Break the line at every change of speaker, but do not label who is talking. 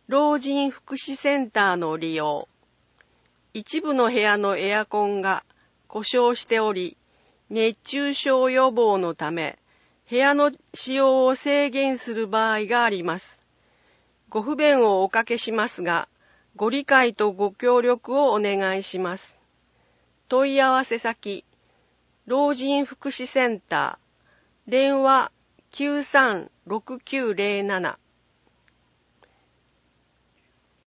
老人福祉センターの利用。一部の部屋のエアコンが故障しており、熱中症予防のため、部屋の使用を制限する場合があります。ご不便をおかけしますが、ご理解とご協力をお願いします。問い合わせ先、老人福祉センター、電話936907